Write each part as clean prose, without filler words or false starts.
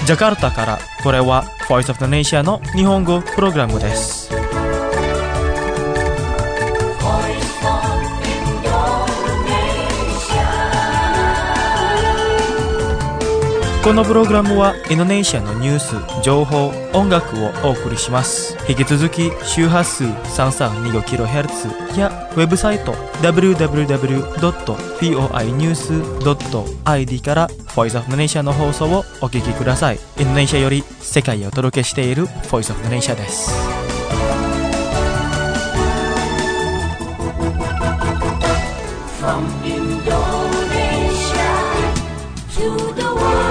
ジャカルタからこれは Voice of the Nation の日本語プログラムです。このプログラムはインドネシアのニュース、情報、音楽をお送りします。引き続き周波数 332kHz やウェブサイト www.voinews.id から Voice of the Nation の放送をお聞きください。インドネシアより世界へお届けしている Voice of the Nation です。From Indonesia to the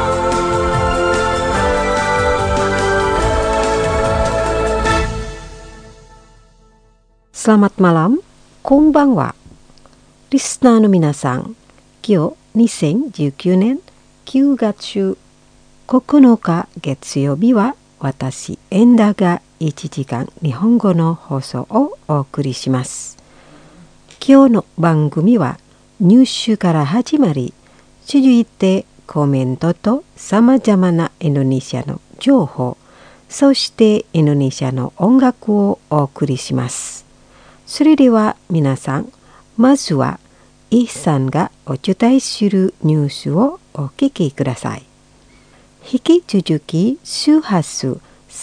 Selamat malam, konbanwa. リスナーの皆さん、今日2019年9月9日月曜日は私、エンダが1時間日本語の放送をお送りします。今日の番組はニュースから始まり、続いてコメントとさまざまなインドネシアの情報、そしてインドネシアの音楽をお送りします。それでは皆さん、まずはイさんがお伝えするニュースをお聞きください。引き続き周波数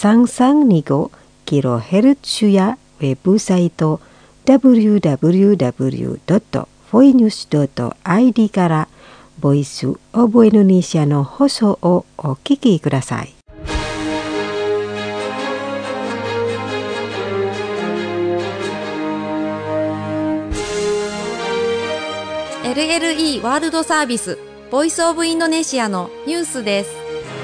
332kHz やウェブサイト www.voinews.id からボイスオブインドネシアの放送をお聞きください。 LLE ワールドサービスボイスオブインドネシアのニュースです。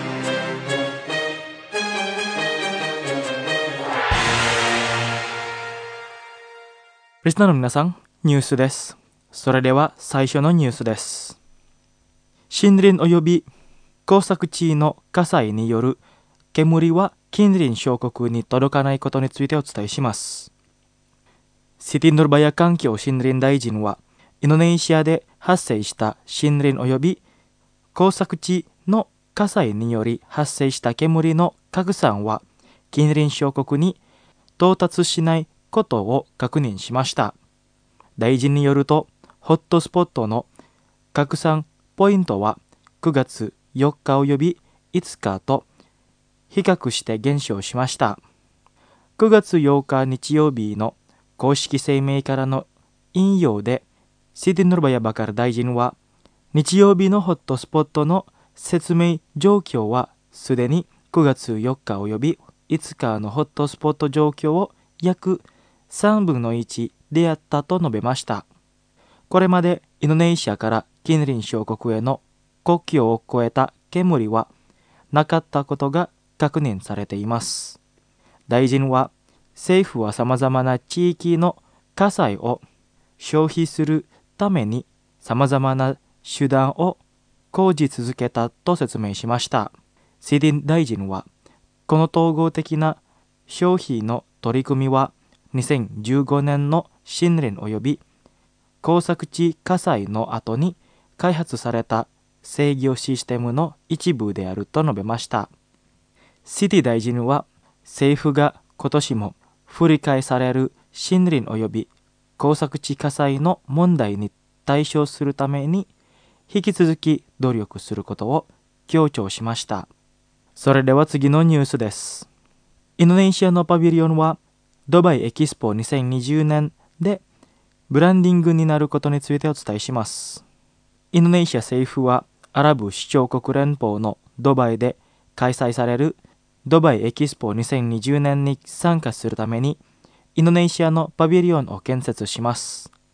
リスナーの皆さん、ニュースです。それでは最初のニュースです。森林及び耕作地の火災による煙は近隣小国に届かないことについてお伝えします。シティヌルバヤ環境森林大臣はインドネシアで発生した森林及び耕作地の火災により発生した煙の拡散は近隣小国に到達しないことを確認しました。大臣によると、ホットスポットの拡散ポイントは9月4日及び5日と比較して減少しました。9月8日日曜日の公式声明からの引用で、シティヌルバヤバカル大臣は、日曜日のホットスポットの説明状況はすでに9月4日及び5日のホットスポット状況を約3分の1であったと述べました。これまでインドネシアから近隣小国への国境を越えた煙はなかったことが確認されています。大臣は、政府はさまざまな地域の火災を消費するためにさまざまな手段を講じ続けたと説明しました。シディン大臣は、この統合的な消費の取り組みは2015年の森林及び耕作地火災の後に開発された制御システムの一部であると述べました。シティ大臣は、政府が今年も繰り返される森林及び耕作地火災の問題に対処するために引き続き努力することを強調しました。それでは次のニュースです。インドネシアのパビリオンはドバイエキスポ2020年でブランディングになることについてお伝えします。インドネシア政府はアラブ首長国連邦のドバイで開催されるドバイエキスポ2020年に参加するためにインドネシアのパビリオンを建設します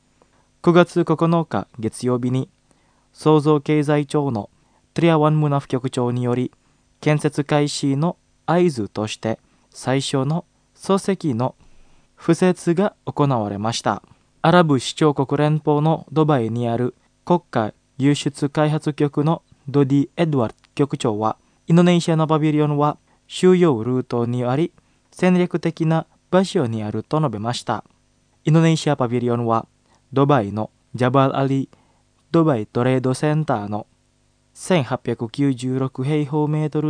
。9月9日月曜日に創造経済庁のトリアワンムナフ局長により建設開始の合図として最初の礎石の敷設が行われました。アラブ首長国連邦のドバイにある国家輸出開発局のドディ・エドワード局長は、インドネシアのパビリオンは収容ルートにあり戦略的な場所にあると述べました。インドネシアパビリオンはドバイのジャバル・アリ・ドバイトレードセンターの1896平方メートルの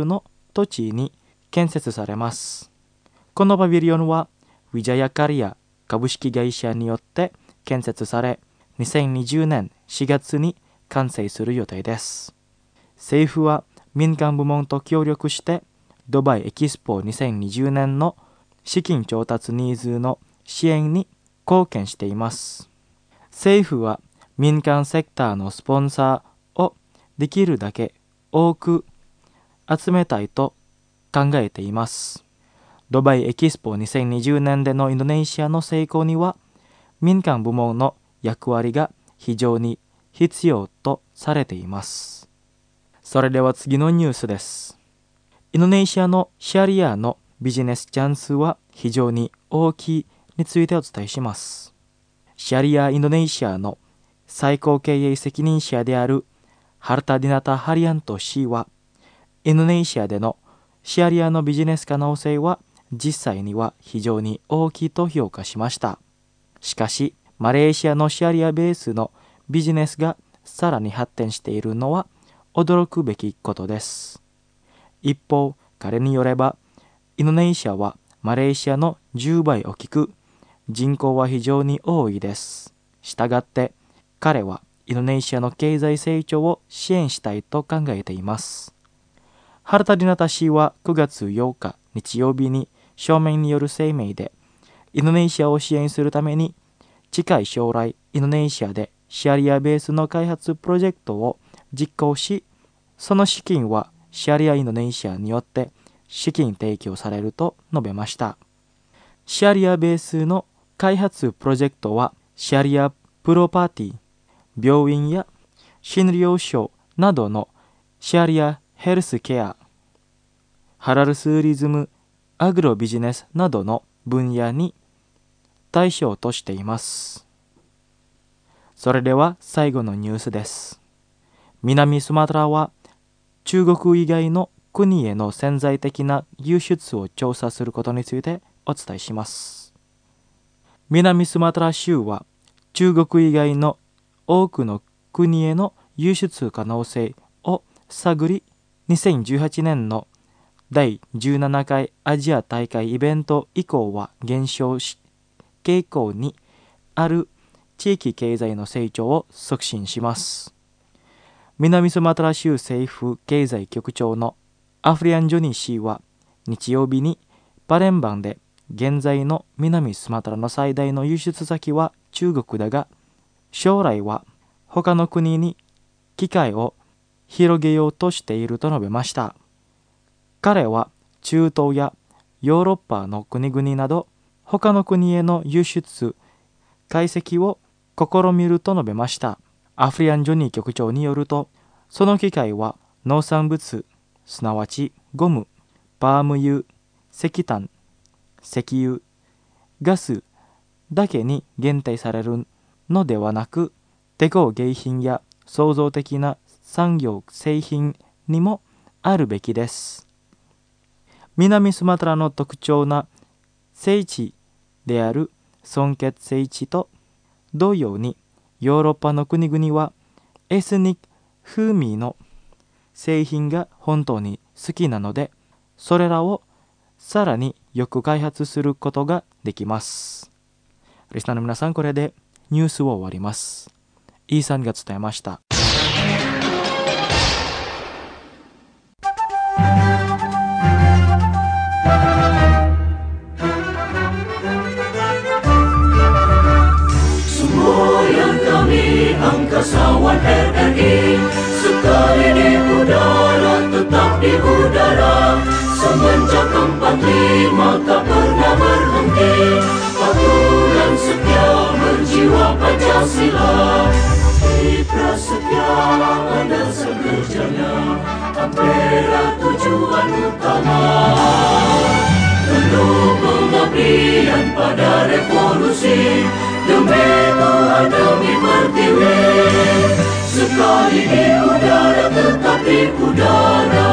土地に建設されます。このパビリオンはウィジャヤカリア株式会社によって建設され、2020年4月に完成する予定です。政府は民間部門と協力してドバイエキスポ2020年の資金調達ニーズの支援に貢献しています。政府は民間セクターのスポンサーをできるだけ多く集めたいと考えています。ドバイエキスポ2020年でのインドネシアの成功には民間部門の役割が非常に必要とされています。それでは次のニュースです。インドネシアのシャリアのビジネスチャンスは非常に大きいについてお伝えします。シャリアインドネシアの最高経営責任者であるハルタディナタ・ハリアント氏は、インドネシアでのシャリアのビジネス可能性は実際には非常に大きいと評価しました。しかし、マレーシアのシャリアベースのビジネスがさらに発展しているのは驚くべきことです。一方、彼によれば、インドネシアはマレーシアの10倍大きく、人口は非常に多いです。したがって、彼はインドネシアの経済成長を支援したいと考えています。ハルタディナタ氏は9月8日日曜日に書面による声明で、インドネシアを支援するために、近い将来インドネシアでシャリアベースの開発プロジェクトを実行し、その資金はシャリアインドネシアによって資金提供されると述べました。シャリアベースの開発プロジェクトはシャリアプロパティ、病院や診療所などのシャリアヘルスケア、ハラルツーリズム、アグロビジネスなどの分野に対象としています。それでは最後のニュースです。南スマトラは中国以外の国への潜在的な輸出を調査することについてお伝えします。南スマトラ州は中国以外の多くの国への輸出可能性を探り、2018年の第17回アジア大会イベント以降は減少傾向にある地域経済の成長を促進します。南スマトラ州政府経済局長のアフリアン・ジョニー氏は日曜日にパレンバンで、現在の南スマトラの最大の輸出先は中国だが、将来は他の国に機会を広げようとしていると述べました。彼は中東やヨーロッパの国々など他の国への輸出解析を試みると述べました。アフリアン・ジョニー局長によると、その機会は農産物、すなわちゴム、パーム油、石炭、石油、ガスだけに限定されるのではなく、手工芸品や創造的な産業製品にもあるべきです。南スマトラの特徴な聖地である尊傑聖地と同様に、ヨーロッパの国々はエスニック風味の製品が本当に好きなので、それらをさらによく開発することができます。リスナーの皆さん、これでニュースを終わります。イーサンが伝えました。 Angkasawan RRI sekali di udara, tetap di udara. Semenjak 45 tak pernah berhenti. Patulan setia berjiwa Pancasila. Di prasetya ada sekerjanya, Ampera tujuan utama. Penuh pengabdian pada revolusi, demi Tuhan demi pertiwi. Sekali di udara, tetap di udara.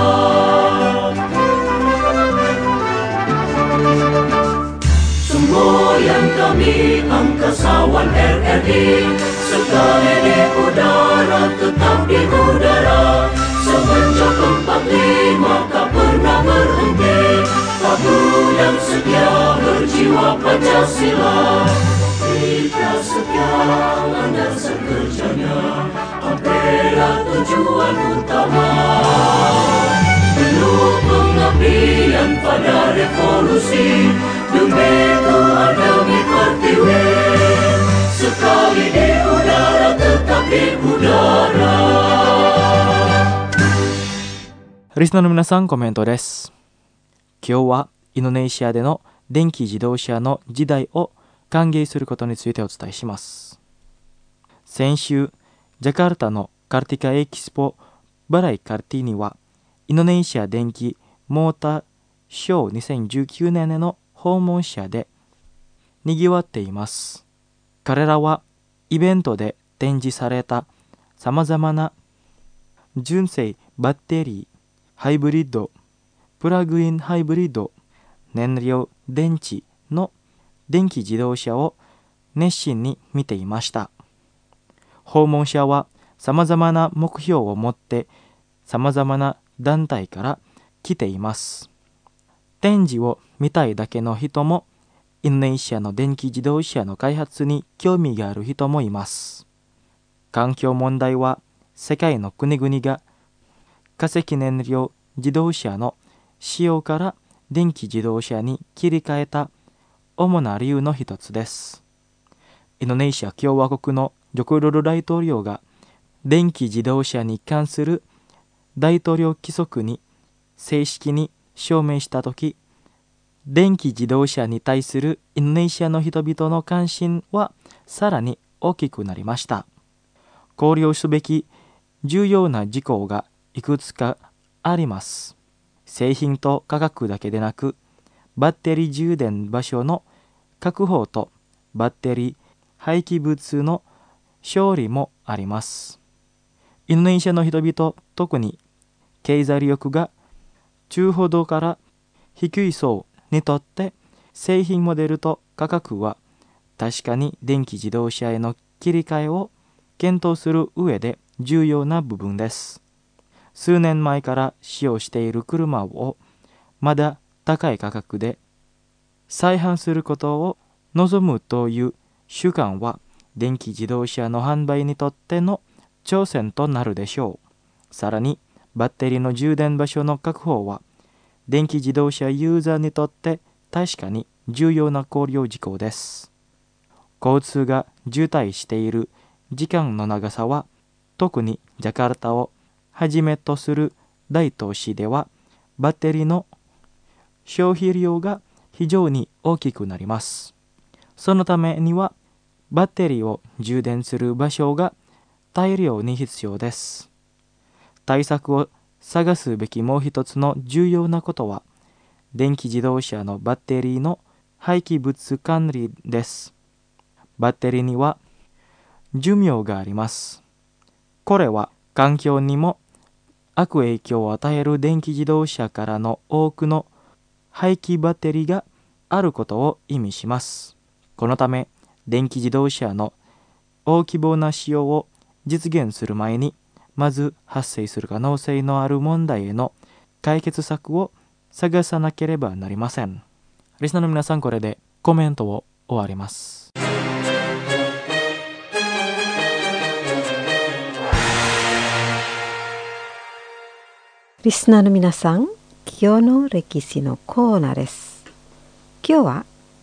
Semboyan kami angkasawan RRI, sekali di udara, tetap di udara. Semenjak 45 tak pernah berhenti, Aku yang setia berjiwa Pancasila. Kita setia landasan kerjanya, Ampera tujuan utama. Penuh pengabdian pada revolusi, demi Tuhan demi Pertiwi. Sekali di udara tetap di udara. リスナーの皆さん、コメントです。今日はインドネシアでの電気自動車の時代を歓迎することについてお伝えします。先週、ジャカルタのカルティカエキスポバライカルティには、インドネシア電気モーターショー2019年への訪問者で賑わっています。彼らはイベントで展示されたさまざまな純正バッテリー、ハイブリッド、プラグインハイブリッド、燃料電池の電気自動車を熱心に見ていました。訪問者はさまざまな目標を持ってさまざまな団体から来ています。展示を見たいだけの人も、インドネシアの電気自動車の開発に興味がある人もいます。環境問題は世界の国々が化石燃料自動車の使用から電気自動車に切り替えた主な理由の一つです。インドネシア共和国のジョコウィドド大統領が電気自動車に関する大統領規則に正式に署名したとき、電気自動車に対するインドネシアの人々の関心はさらに大きくなりました。考慮すべき重要な事項がいくつかあります。製品と価格だけでなく、バッテリー充電場所の確保とバッテリー廃棄物の処理もあります。インドネシアの人々、特に経済力が中ほどから低い層にとって製品モデルと価格は確かに電気自動車への切り替えを検討する上で重要な部分です。数年前から使用している車をまだ高い価格で再販することを望むという習慣は電気自動車の販売にとっての挑戦となるでしょう。さらにバッテリーの充電場所の確保は電気自動車ユーザーにとって確かに重要な考慮事項です。交通が渋滞している時間の長さは特にジャカルタをはじめとする大都市ではバッテリーの消費量が非常に大きくなります。そのためにはバッテリーを充電する場所が大量に必要です。対策を探すべきもう一つの重要なことは電気自動車のバッテリーの廃棄物管理です。バッテリーには寿命があります。これは環境にも悪影響を与える電気自動車からの多くの廃棄バッテリーがあることを意味します。このため電気自動車の大規模な使用を実現する前にまず発生する可能性のある問題への解決策を探さなければなりません。リスナーの皆さん、これでコメントを終わります。 リスナーの皆さん、今日の歴史のコーナーです。今日は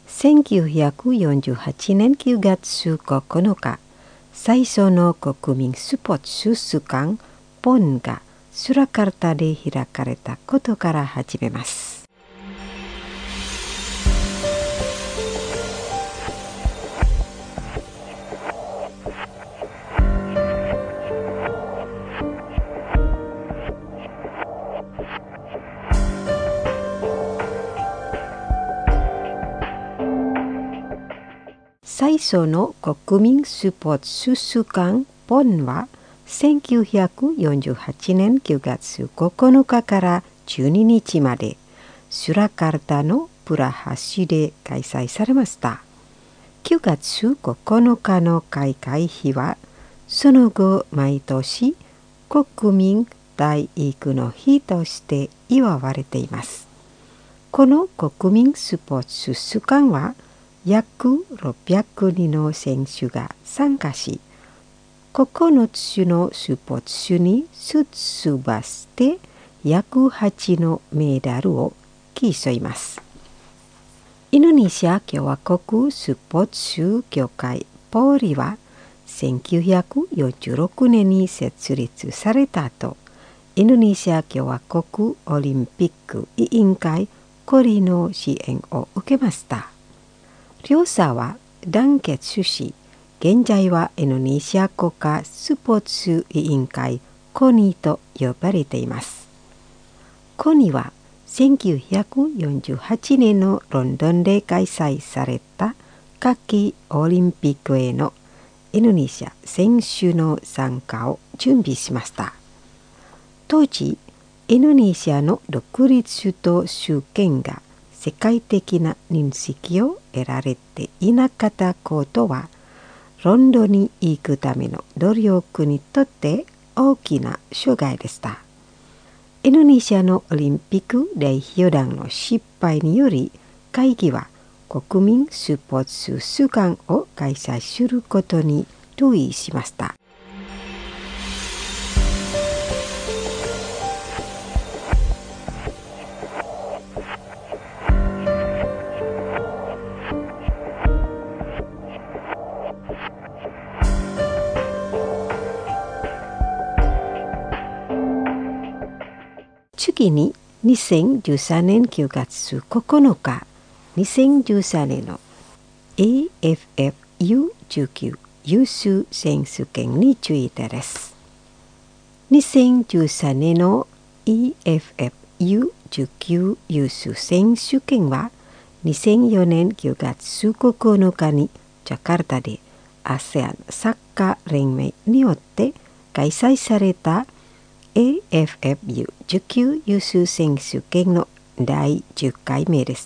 1948年9月9日、最初の国民スポーツ収集館PONがスラカルタで開かれたことから始めます。最初の国民スポーツ収集館PONは1948年9月9日から12日までスラカルタのプラハ市で開催されました。9月9日の開会日はその後毎年国民体育の日として祝われています。この国民スポーツ週間は約600人の選手が参加し、9つのスポーツ種に出馬して約8のメダルを競います。インドネシア共和国スポーツ協会ポーリは1946年に設立された後、インドネシア共和国オリンピック委員会コリの支援を受けました。両者は団結し、現在はインドネシア国家スポーツ委員会コニと呼ばれています。コニは1948年のロンドンで開催された夏季オリンピックへのインドネシア選手の参加を準備しました。当時、インドネシアの独立と主権が世界的な認識を得られていなかったことは、ロンドンに行くための努力にとって大きな障害でした。インドネシアのオリンピック代表団の失敗により、会議は国民スポーツ週間を開催することに同意しました。次に2013年9月9日、2013年の AFF-U19 優秀選手権についてです。2013年の AFF-U19 優秀選手権は2004年9月9日にジャカルタで ASEAN サッカー連盟によって開催されたAFF-U19 優秀選手権の第10回目でした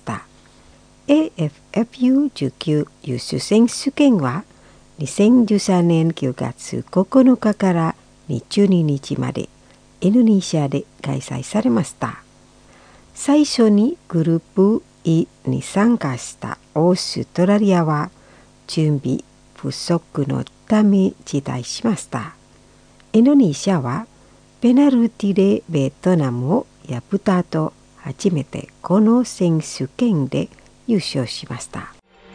。AFF-U19 優秀選手権は2013年9月9日から22日までインドネシアで開催されました。最初にグループ E に参加したオーストラリアは準備不足のため辞退しました。インドネシアはペナルティでベトナムを破った後、初めてこの選手権で優勝しました。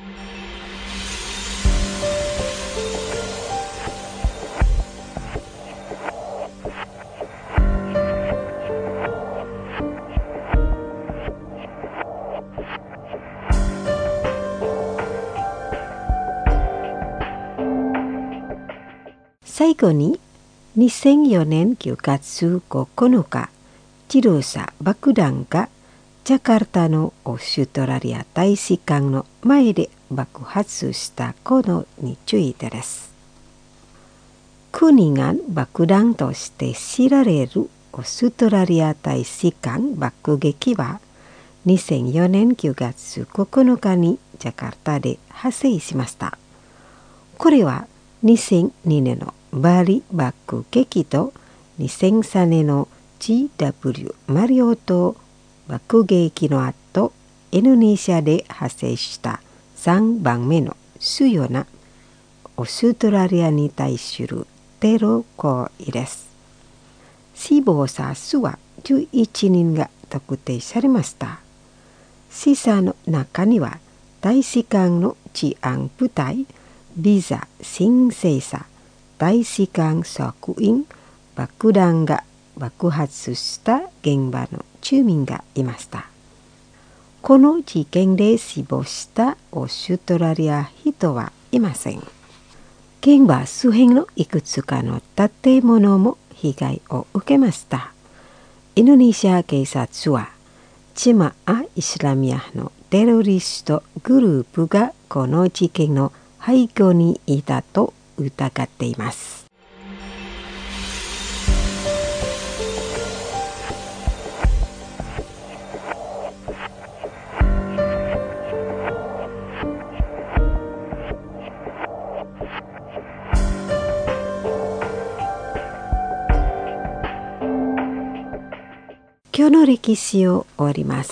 最後に2004年9月9日、自動車爆弾がジャカルタのオーストラリア大使館の前で爆発したことについてです。クニガン爆弾として知られるオーストラリア大使館爆撃は2004年9月9日にジャカルタで発生しました。これは2002年のバリ爆撃と2003年の GW マリオ島爆撃の後、インドネシアで発生した3番目の主要なオーストラリアに対するテロ行為です。死亡者数は11人が特定されました。死者の中には大使館の治安部隊、ビザ申請者、大使館職員、爆弾が爆発した現場の住民がいました。この事件で死亡したオーストラリア人はいません。現場周辺のいくつかの建物も被害を受けました。インドネシア警察はジマア・イスラミアのテロリストグループがこの事件の背後にいたと疑っています。 今日の歴史を終わります。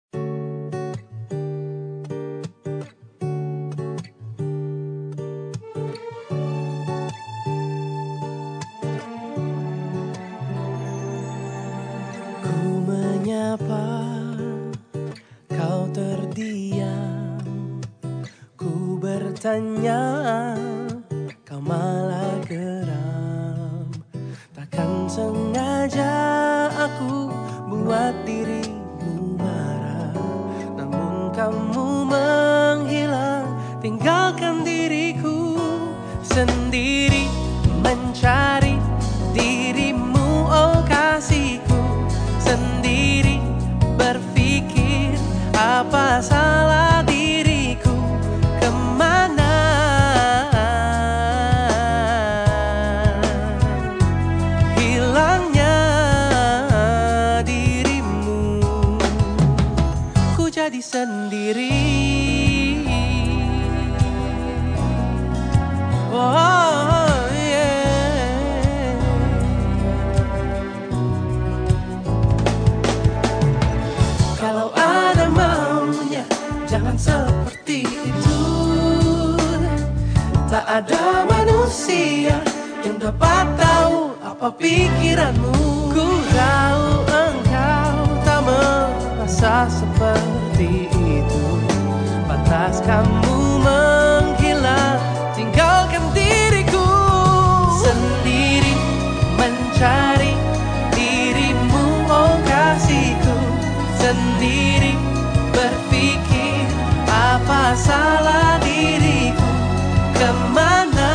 Kau terdiam, ku bertanya, kau malah geram. Takkan sengaja aku buat dirimu marah, namun kamu menghilang, tinggalkan diriku sendiri mencari dirimu, oh kasihku, sendiri berpikir apa salah diriku, kemana hilangnya dirimu, ku jadi sendiri. Oh yeah. Kalau ada maunya, jangan seperti itu. Tak ada manusia yang dapat tahu apa pikiranmu. Ku tahu engkau tak merasa seperti itu. Pantas kamu menghilang, tinggalkan diriku sendiri mencari dirimu, oh kasihku, sendiri berpikir apa salah diriku, kemana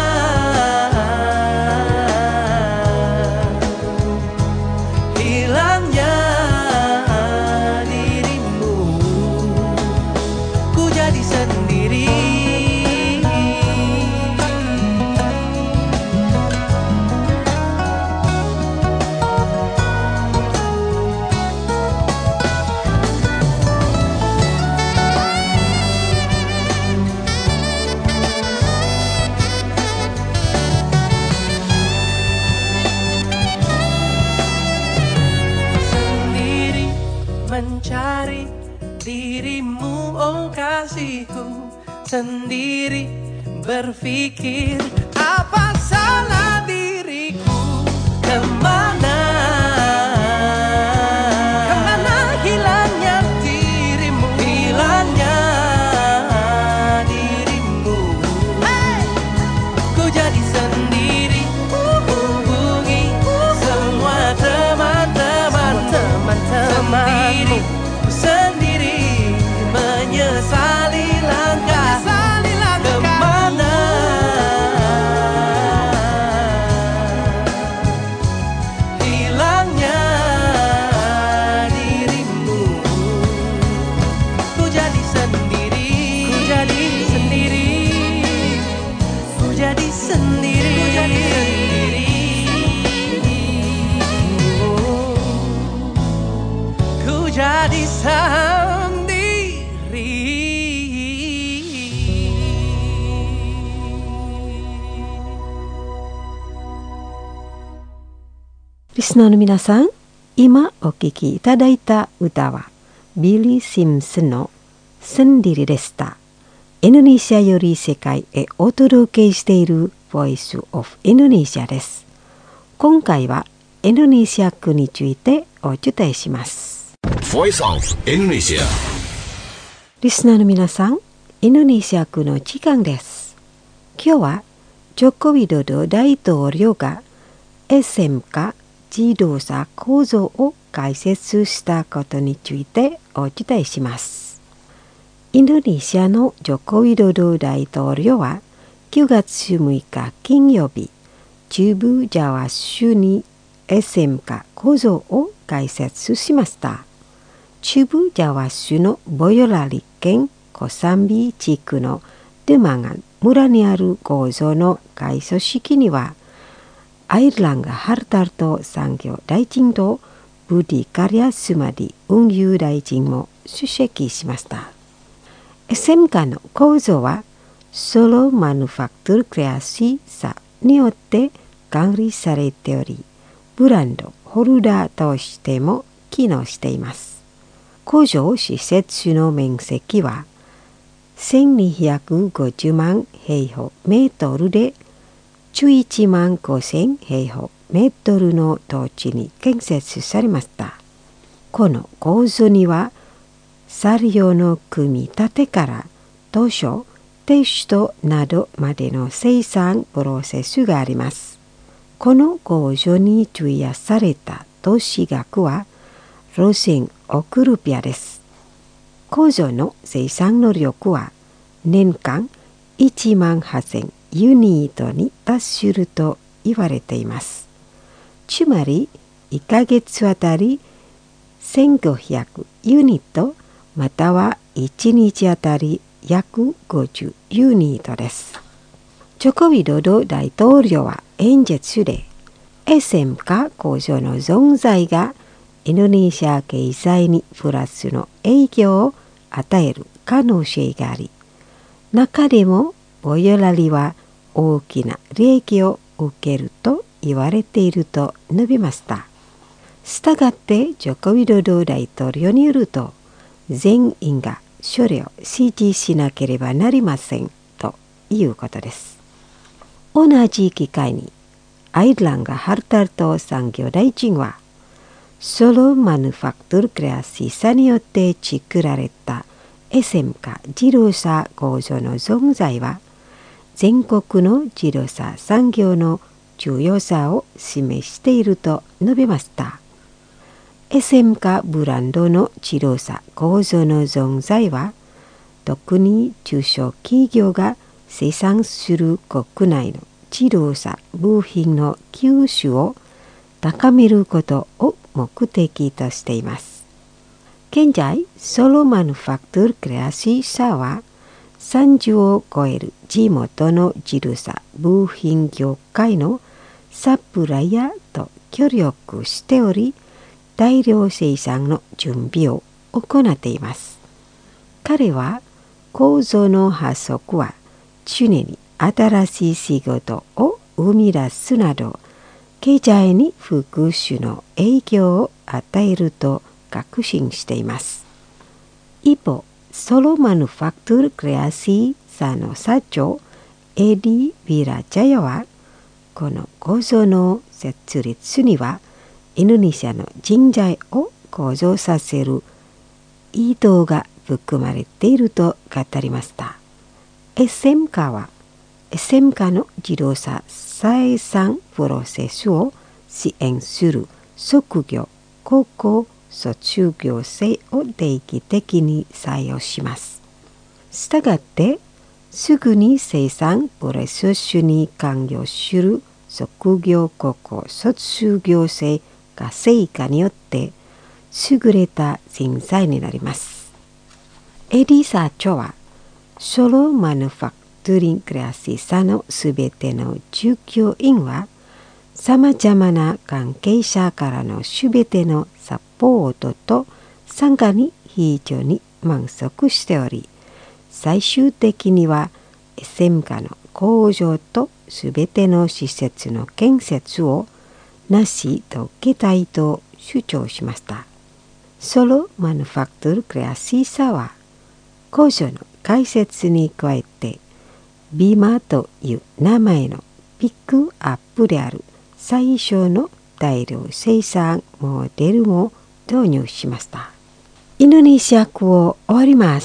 hilangnya dirimu, ku jadi sendiri. Mencari dirimu, oh kasihku, sendiri berpikir apa salah diriku, kemana hilangnya dirimu, hilangnya dirimu, ku jadi sendiri, hubungi semua teman-teman sendiri menyesali langkah, kemana hilangnya dirimu, ku jadi sendiri, ku jadi sendiri, ku jadi sendiri, ku jadi sendiri, ku jadi sendiri. リスナーの皆さん、今お聴きいただいた歌はビリー・シムスのセンディリでした。インドネシアより世界へお届けしているボイスオブインドネシアです。今回はインドネシア句についてお伝えします。 Voice of Indonesia。 リスナーの皆さん、インドネシア句の時間です。今日はジョコウィドド大統領が SMK 自動車構造を解説したことについてお伝えします。インドネシアのジョコウィドド大統領は9月6日金曜日、中部ジャワ州に SMK 構造を解説しました。中部ジャワ州のボヨラリ県コサンビ地区のデマガン村にある構造の開所式には、アイルランガ・ハルタルト産業大臣とブディ・カリア・スマディ運輸大臣も出席しました。SMK の構造はソロマヌファクトゥルクレアシーさによって管理されており、ブランドホルダーとしても機能しています。工場施設の面積は1250万平方メートルで11万5000平方メートルの土地に建設されました。この構造には作業の組み立てから当初テストなどまでの生産プロセスがあります。この工場に費やされた投資額は6000億ルピアです。工場の生産能力は年間1万8000ユニットに達すると言われています。つまり1ヶ月あたり1500ユニットまたは1日あたり約50ユニットです。ジョコウィドド大統領は演説で SMK 工場の存在がインドネシア経済にプラスの影響を与える可能性があり、中でもボヨラリは大きな利益を受けると言われていると述べました。したがってジョコウィドド大統領によると、全員がそれを支持しなければなりませんということです。同じ機会にアイルランガ・ハルタルト産業大臣は、ソロマヌファクトルクレアシーサによって作られた SMK 自動車工場の存在は、全国の自動車産業の重要さを示していると述べました。SMK ブランドの自動車工場の存在は、特に中小企業が生産する国内の自動車部品の吸収を高めることを目的としています。現在、ソロマヌファクトルクレアシー社は30を超える地元の自動車部品業界のサプライヤーと協力しており、大量生産の準備を行っています。彼は構造の発足は常に新しい仕事を生み出すなど、経済に複数の影響を与えると確信しています。一方、ソロマヌファクトルクレアシー社の社長エディ・ビラジャヤは、この構造の設立にはインドネシアの人材を向上させる意図が含まれていると語りました。SMK は SMK の自動車生産プロセスを支援する職業、高校卒業生を定期的に採用します。したがって、すぐに生産プロセスに関与する職業高校卒業生が成果によって優れた人材になります。エディ社長は、ソロマヌファクトリングクレアシー社のすべての従業員は、さまざまな関係者からのすべてのサポートと参加に非常に満足しており、最終的には SMK の工場とすべての施設の建設を成し遂げたいと主張しました。ソロマヌファクトルクレアシー社は、工場の開設に加えて、ビーマーという名前のピックアップである最初の大量生産モデルも導入しました。インドネシア語を終わります。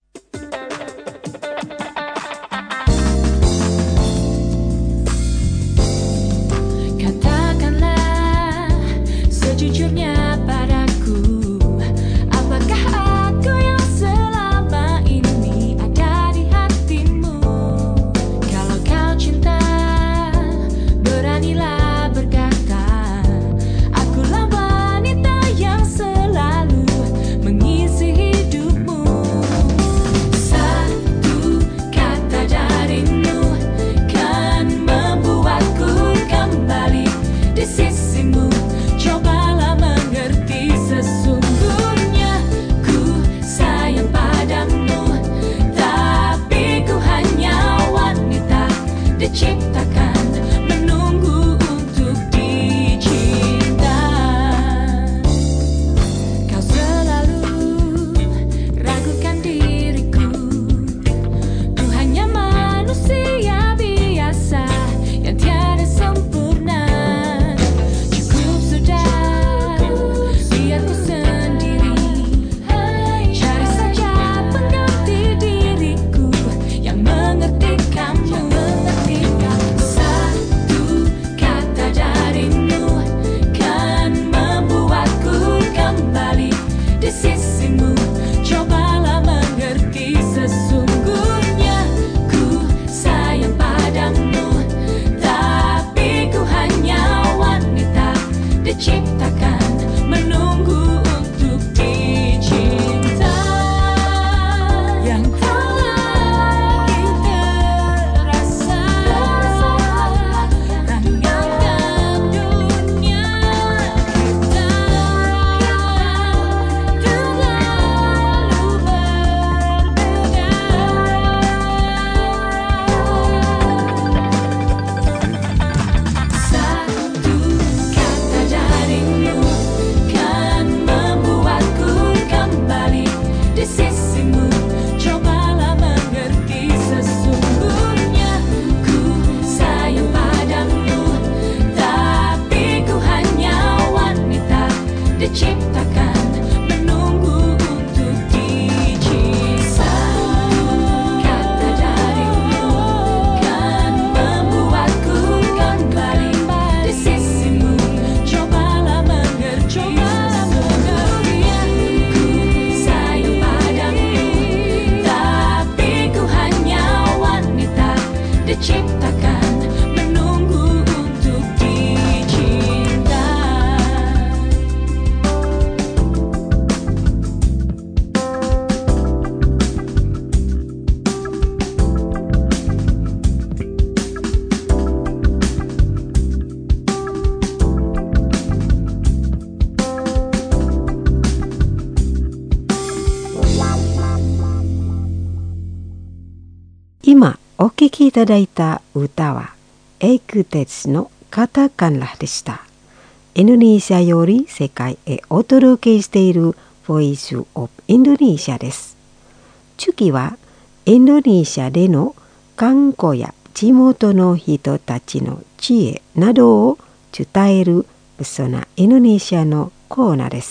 Katakanlah sejujurnya padaku, apakah aku yang selama ini ada di hatimu? Kalau kau cinta, beranilah berkata, akulah wanita yang selalu mengisi hidupmu. Satu kata darimu kan membuatku kembali di sisimu. Cobalah mengerti, sesungguhnya ku sayang padamu, tapi ku hanya wanita diciptakan menunggu untuk dicinta. diciptakan menunggu untuk dicinta. 今お聴きいただいた歌はエクテツのカタカンラでした。インドネシアより世界へお届けしているボイスオブインドネシアです。次はインドネシアでの観光や地元の人たちの知恵などを伝えるプソナインドネシアのコーナーです。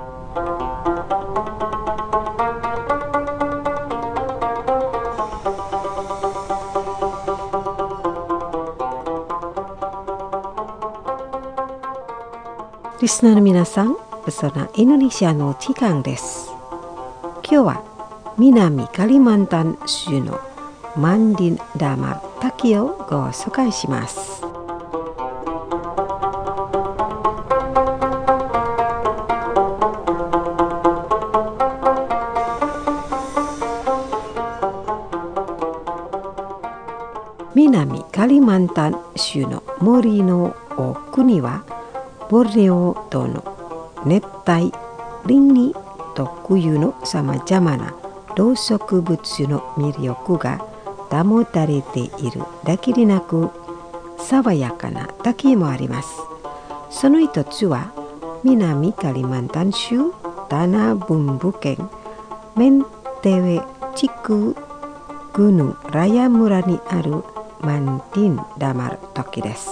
リスナーの皆さん、プソナインドネシアの時間です。今日は南カリマンタン州のマンディンダマル滝をご紹介します。南カリマンタン州の森の奥にはボルネオ島の熱帯林に特有のさまざまな動植物の魅力が保たれているだけでなく、爽やかな滝もあります。その一つは南カリマンタン州タナブンブ県メンテウェ地区グヌラヤ村にあるマンディンダマル滝です。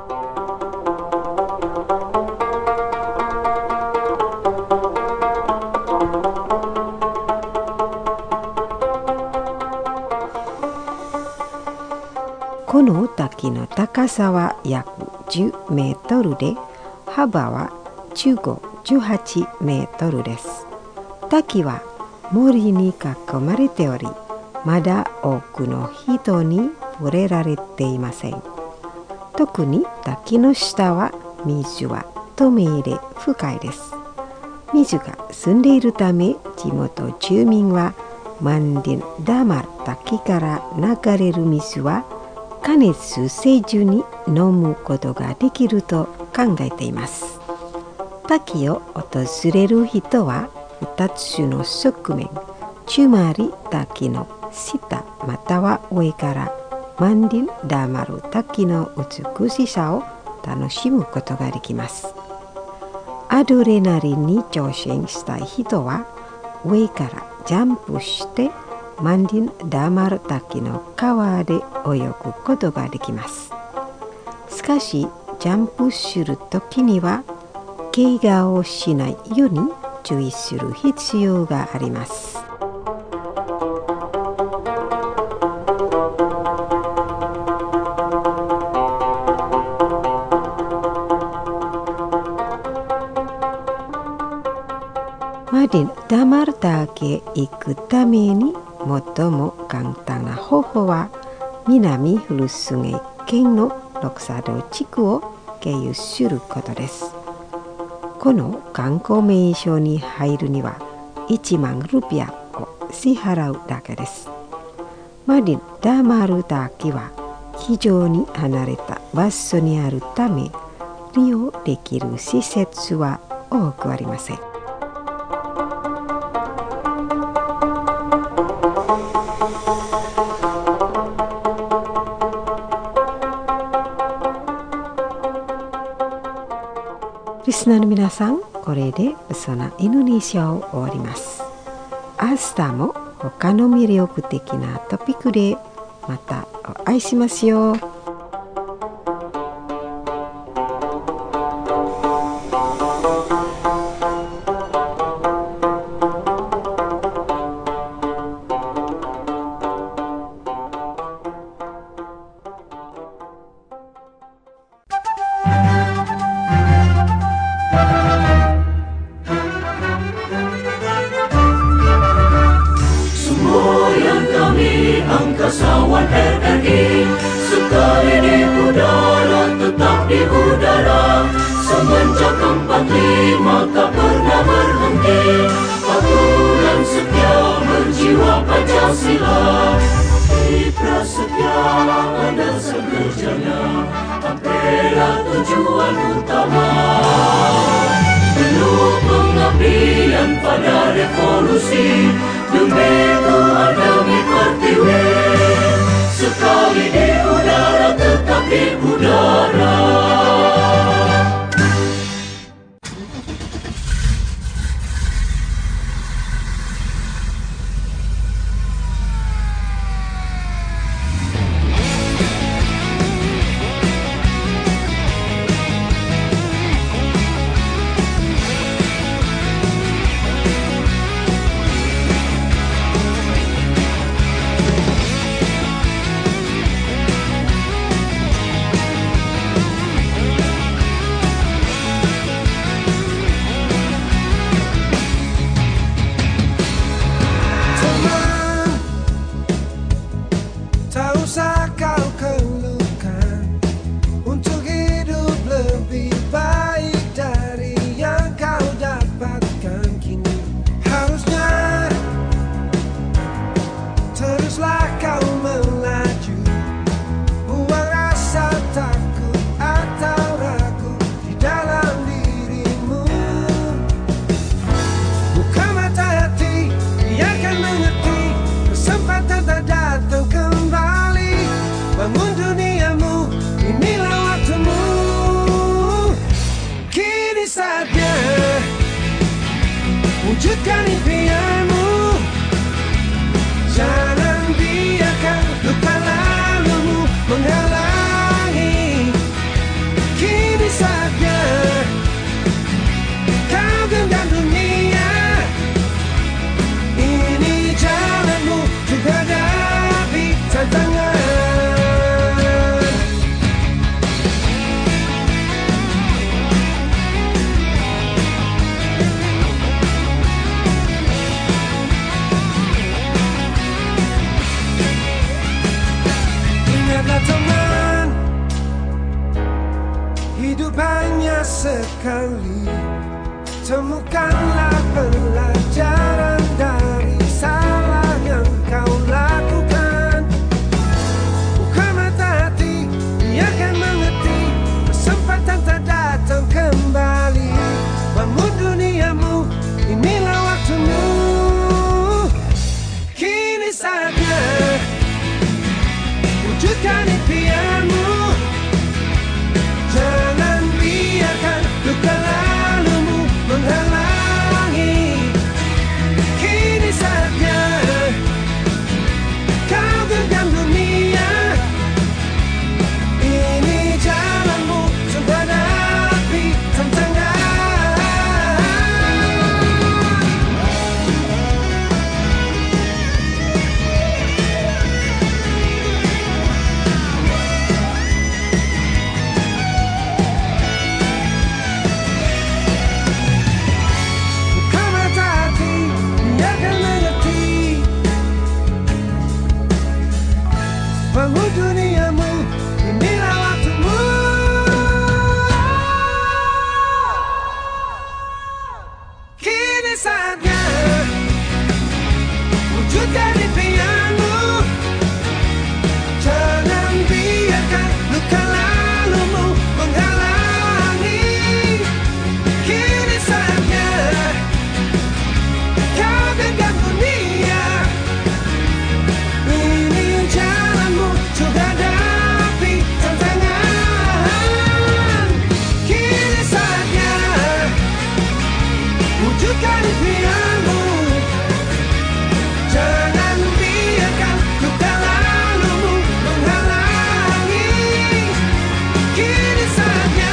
この滝の高さは約10メートルで、幅は15、18メートルです。滝は森に囲まれており、まだ多くの人に触れられていません。特に滝の下は水は透明で深いです。水が澄んでいるため、地元住民はマンディンダマル滝から流れる水は加熱せずに飲むことができると考えています。滝を訪れる人は2つの側面、つまり滝の下または上からマンディンダマル滝の美しさを楽しむことができます。アドレナリンに挑戦したい人は上からジャンプしてマンディンダマル滝の川で泳ぐことができます。しかしジャンプするときには怪我をしないように注意する必要があります。マンディンダマル滝へ行くために最も簡単な方法は南フルスゲ県のロクサド地区を経由することです。この観光名所に入るには1万ルピアを支払うだけです。マンディンダマル滝は非常に離れた場所にあるため、利用できる施設は多くありません。リスナーの皆さん、これでそのインドネシアを終わります。明日も他の魅力的なトピックでまたお会いしますよ。 Semboyan kami angkasawan RRI semenjak 45 tak pernah berhenti. Aturan setia berjiwa Pancasila. Di prasetya ada sekerjanya, Ampera tujuan utama. Penuh pengabdian pada revolusi, demi Tuhan demi Pertiwi. Sekali di udara tetap di udara. Wujudkan impianmu, jangan biarkan luka lalumu menghalangi. Kini saatnya kau genggam dunia, ini jalanmu untuk hadapi tantangan. Teman, hidup hanya sekali. Temukanlah pelajaran dari salah yang kau lakukan. Buka mata hati, biarkan mengerti, kesempatan tak datang kembali. Bangun duniamu, inilah waktumu. Kini saatnya wujudkan impianmu, jangan biarkan luka lalumu menghalangi. Kini saatnya kau genggam dunia, ini jalanmu untuk hadapi tantangan. Bangun duniamu, inilah waktumu. Kini saatnya wujudkan impianmu, jangan biarkan luka lalumu menghalangi. Kini saatnya kau genggam dunia, ini jalanmu untuk hadapi tantangan. Kini saatnya wujudkan impianmu, jangan biarkan luka lalumu menghalangi. Kini saatnya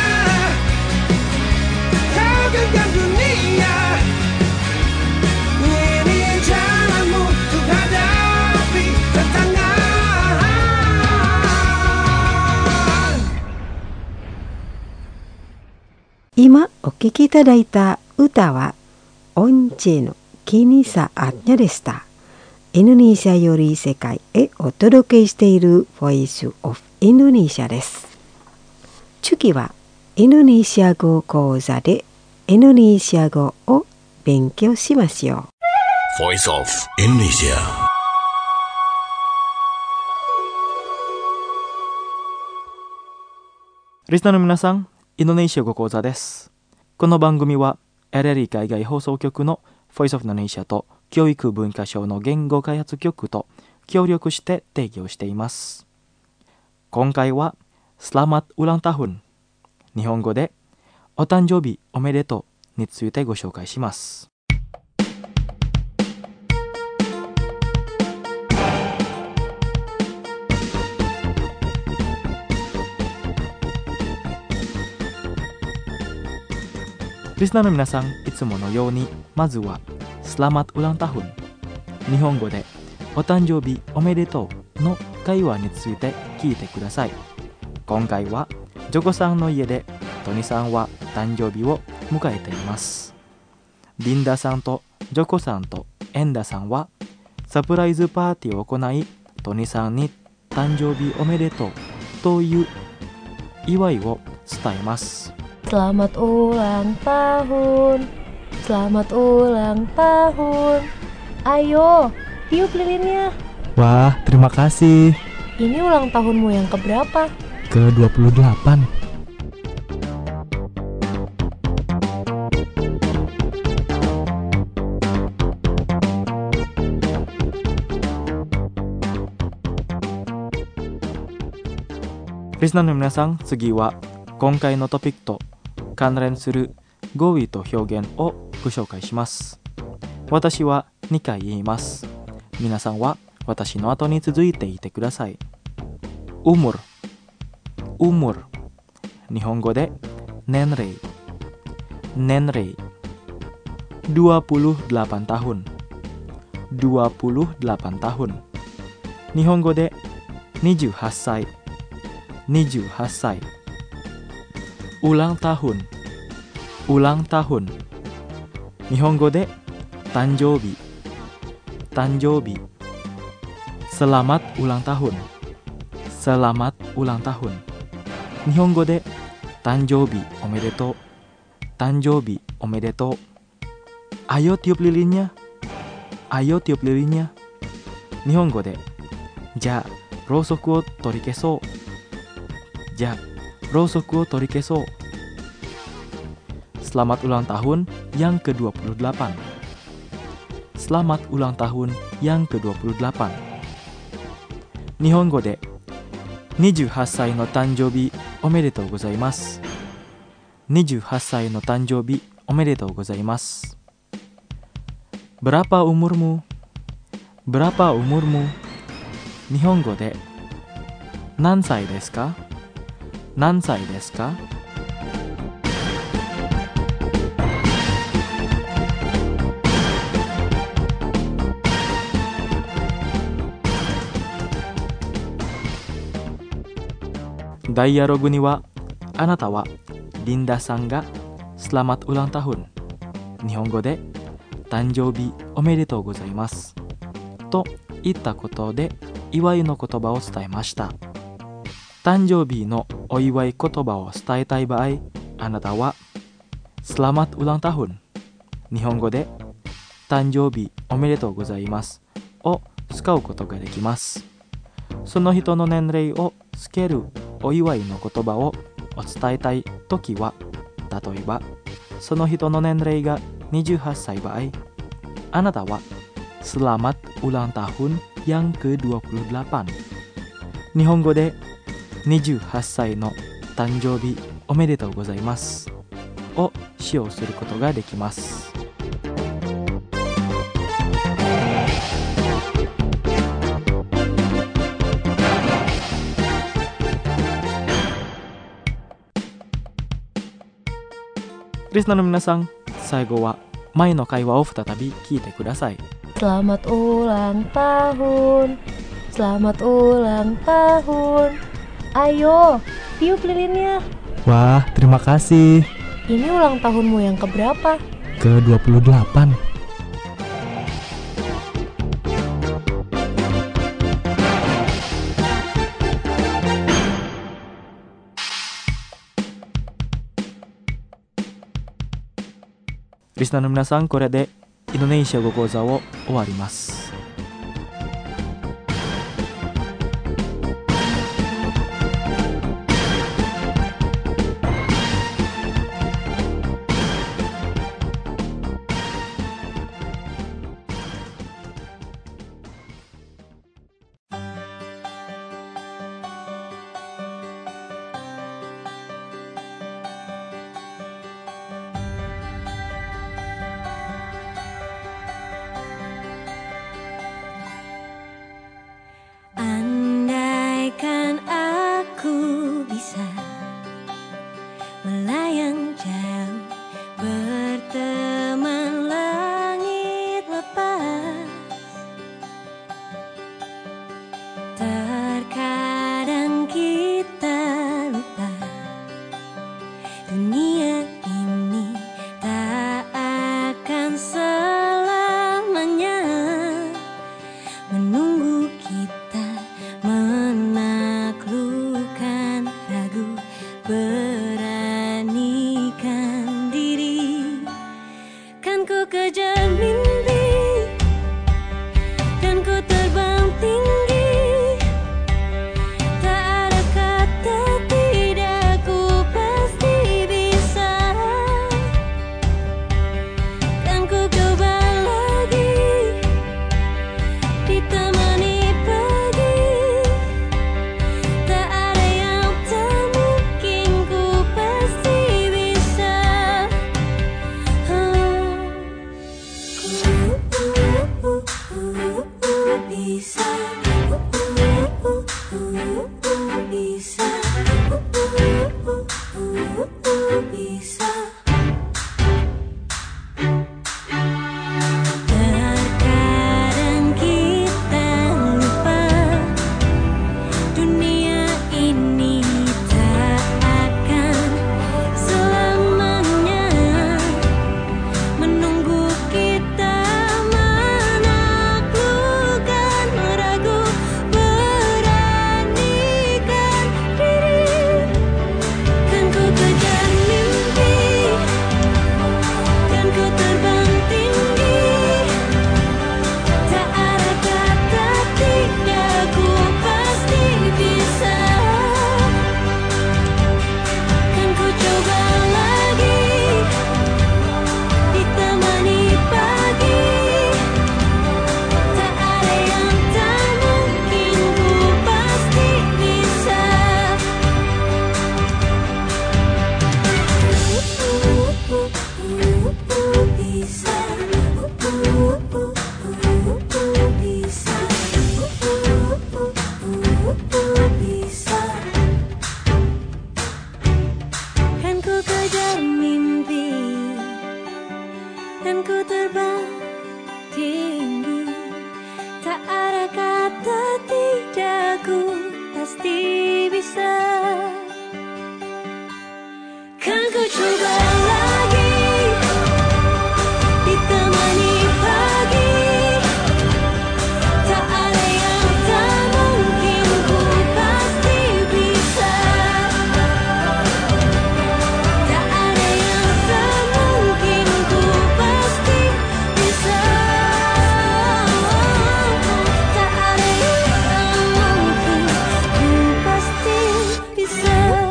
kau genggam dunia, ini jalanmu untuk hadapi tantangan. 今お聴きいただいた歌はオンチェのキニサアッニャでした。インドネシアより世界へお届けしている Voice of Indonesia です。次はインドネシア語講座でインドネシア語を勉強しますよ。 Voice of Indonesia. Listenerの皆さん、インドネシア語講座です。この番組は LLE 海外放送局の Voice of Indonesia と教育文化省の言語開発局と協力して提供しています。今回はSelamat Ulang Tahun、日本語でお誕生日おめでとうについてご紹介します。リスナーの皆さん、いつものようにまずはSelamat Ulang Tahun、日本語でお誕生日おめでとうの会話について聞いてください。今回はジョコさんの家でトニさんは誕生日を迎えています。リンダさんとジョコさんとエンダさんはサプライズパーティーを行い、トニさんに誕生日おめでとうという祝いを伝えます。 Selamat ulang tahun, selamat ulang tahun. Ayo, tiup lilinnya. Wah, terima kasih. Ini ulang tahunmu yang keberapa? Ke-28. Listenerの皆さん、次は今回のトピックと関連する語彙と表現をご紹介します。私は2回言います。皆さんは私の後に続いていてください。umur、umur、日本語で年齢、年齢、28 tahun、28 tahun、日本語で28歳、28歳、ulang tahun、ulang tahun、日本語で誕生日、誕生日、selamat ulang tahun、selamat ulang tahun、日本語で誕生日おめでとう、誕生日おめでとう。Ayo tiup lilinnya、ayo tiup lilinnya、日本語でじゃあろうそくを取り消そう、じゃあろうそくを取り消そう。Selamat ulang tahun yang ke-28。Selamat ulang tahun yang ke-28。日本語で28歳の誕生日おめでとうございます。28歳の誕生日おめでとうございます。Berapa umurmu? Berapa umurmu? 日本語で何歳ですか？何歳ですか？ダイアログには、あなたはリンダさんがSelamat ulang tahun、日本語で誕生日おめでとうございますと言ったことで祝いの言葉を伝えました。誕生日のお祝い言葉を伝えたい場合、あなたはSelamat ulang tahun、日本語で誕生日おめでとうございますを使うことができます。その人の年齢をつけるお祝いの言葉をお伝えたいときは、例えばその人の年齢が28歳場合、あなたはSelamat ulang tahun yang ke-28、日本語で28歳の誕生日おめでとうございますを使用することができます。リスナーの皆さん、最後は前の会話を再び聞いてください。 Selamat ulang tahun, selamat ulang tahun. Ayo, tiup lilinnya. Wah, terima kasih. Ini ulang tahunmu yang keberapa? Ke-28. リスナーの皆さん、これでインドネシア語講座を終わります。 Andaikan aku bisa melayang jauh berteman langit lepas, terkadang kita lupa dunia ini tak akan selamanya menunggu kita menaklukkan ragu, beranikan diri. Kan ku kejar mimpi, kan ku terbang tinggi, tak ada kata tidak, ku pasti bisa. Kan ku coba lagi, ditemani pagi, tak ada yang tak mungkin, ku pasti bisa. Bisa, bisa, bisa. Terkadang kita lupa dunia ini tak akan selamanya menunggu kita menaklukkan ragu, beranikan diri. Kan ku kejar mimpi, kan ku terbang tinggi, tak ada kata tidak, ku pasti bisa. Kan ku coba lagi, ditemani pagi, tak ada yang tak mungkin, ku pasti bisa. Bisa, bisa. Kan ku kejar mimpi, kan ku terbang tinggi, tak ada kata tidak, ku pasti bisa. Kan ku coba lagi, ditemani pagi, tak ada yang tak mungkin, ku pasti bisa. Tak ada yang tak mungkin, ku pasti bisa. Tak ada yang tak mungkin, ku pasti bisa.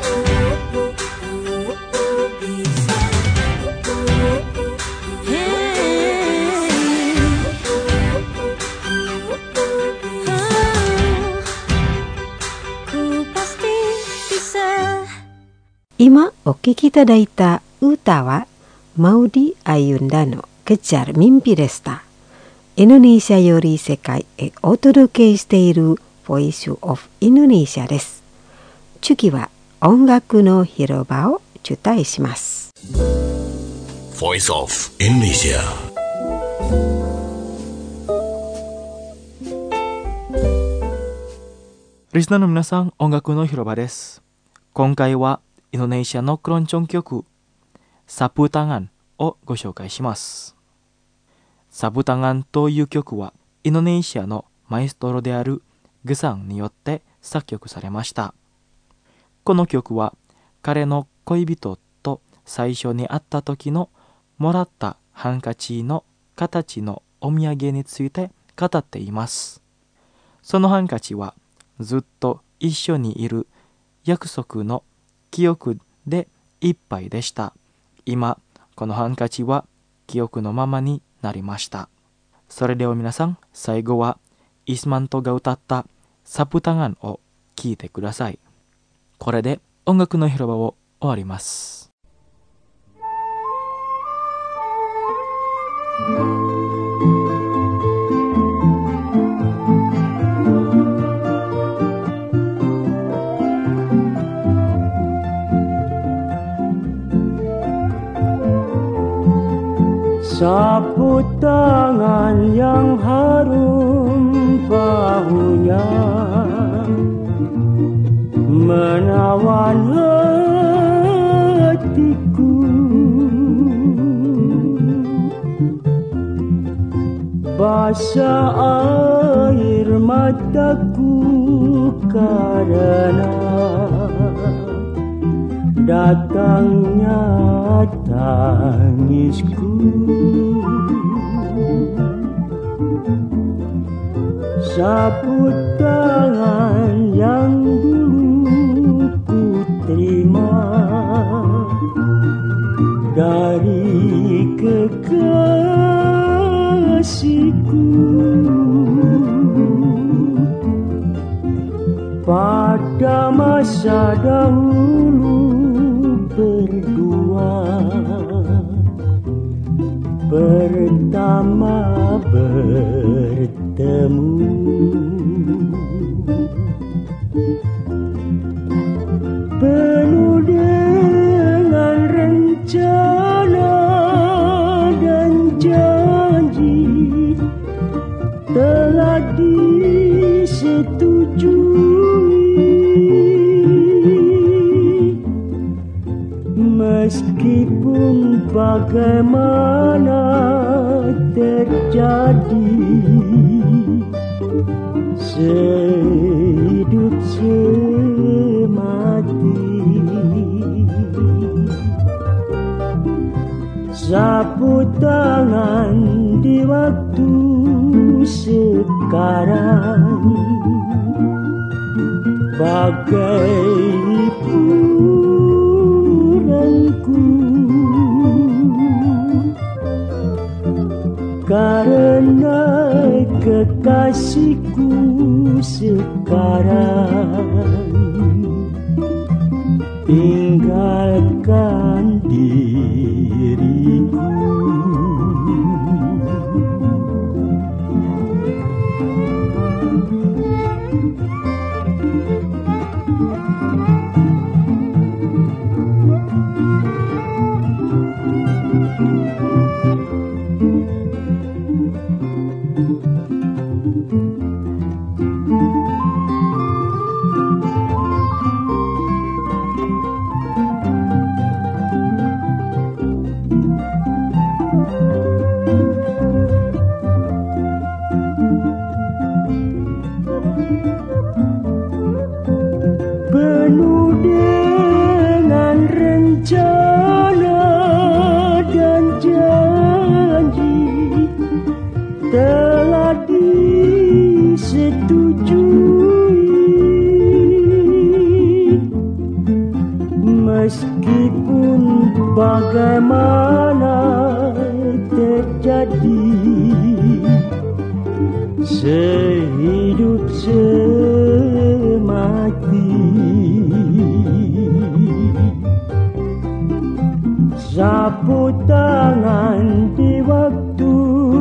Ku pasti bisa. 今お聴きいただいた歌はマウディ・アユンダのケチャル・ミンピでした。インドネシアより世界へお届けしているボイスオフインドネシアです。次は音楽の広場を主題します。 Voice of Indonesia. Listenerの皆さん、音楽の広場です。今回はインドネシアのクロンチョン曲、サプタンをご紹介します。サプタンという曲はインドネシアのマエストロであるグサンによって作曲されました。この曲は彼の恋人と最初に会った時のもらったハンカチの形のお土産について語っています。そのハンカチはずっと一緒にいる約束の記憶でいっぱいでした。今このハンカチは記憶のままになりました。それでは皆さん、最後はイスマントが歌ったサプタガンを聴いてください。これで音楽の広場を終わります。 Sapu tangan yang harum bahunya menawan hatiku, basah air mataku karena datangnya tangisku. Sapu tangan yang dulu ku terima dari kekasihku, pada masa dahulu berdua pertama bertemu. Penuh dengan rencana dan janji telah disetujui, meskipun bagaimana terjadi sehidup semati. Sapu tangan di waktu sekarang bagai hiburanku, karena kekasihku sekarang tinggalkan diriku. Penuh dengan rencana dan janji telah disetujui, meskipun bagaimana terjadi sehidup semati. Sapu tangan di waktu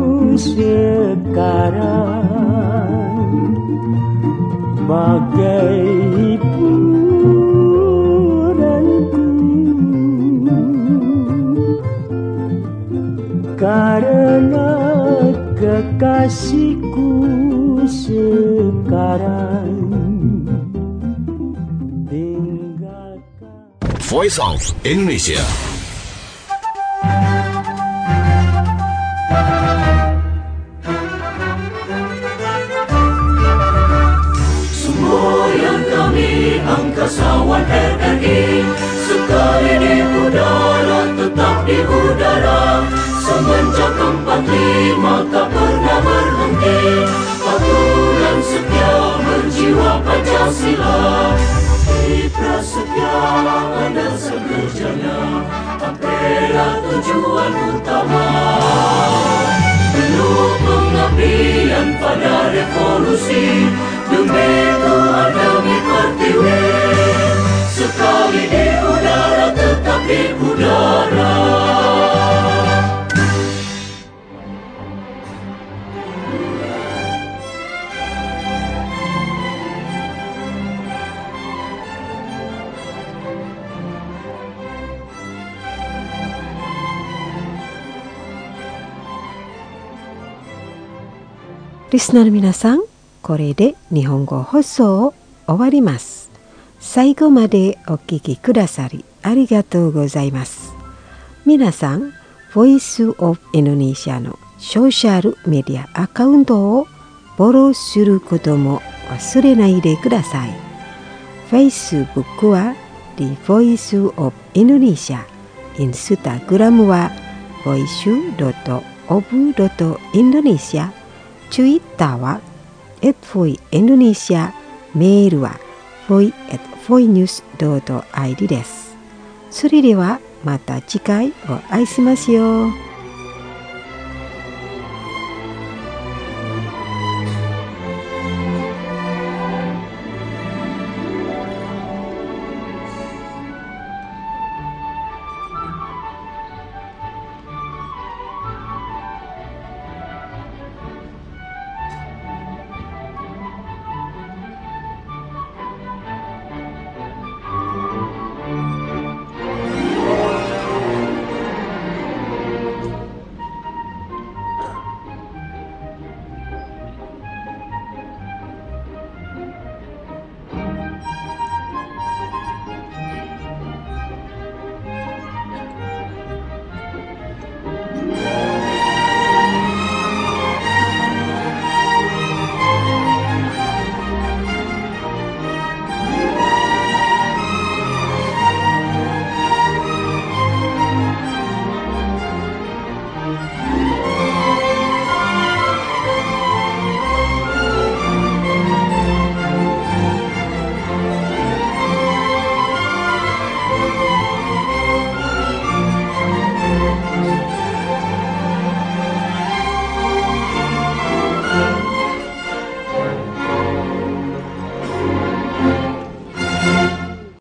sekarang bagai hiburanku, karena kekasihku sekarang tinggalkan. Voice of Indonesia. Semboyan kami angkasawan RRI, sekali di udara tetap di udara, semenjak taat lima tak pernah berhenti, patuh dan setia berjiwa Pancasila. Di prasetya ada sekerjanya, ampera tujuan utama. Penuh pengabdian pada revolusi, demi Tuhan demi pertiwi. Sekali di udara tetap di udara. Listener minasan, これで日本語放送を終わります。最後までお聞きくださりありがとうございます。皆さん、Voice of Indonesia のソーシャルメディアアカウントをフォローすることも忘れないでください。Facebook は The Voice of Indonesia、Instagram は voice.of.indonesia、Twitter は@voindonesia、メールはvoi@voinews.id です。それではまた次回お会いしましょう。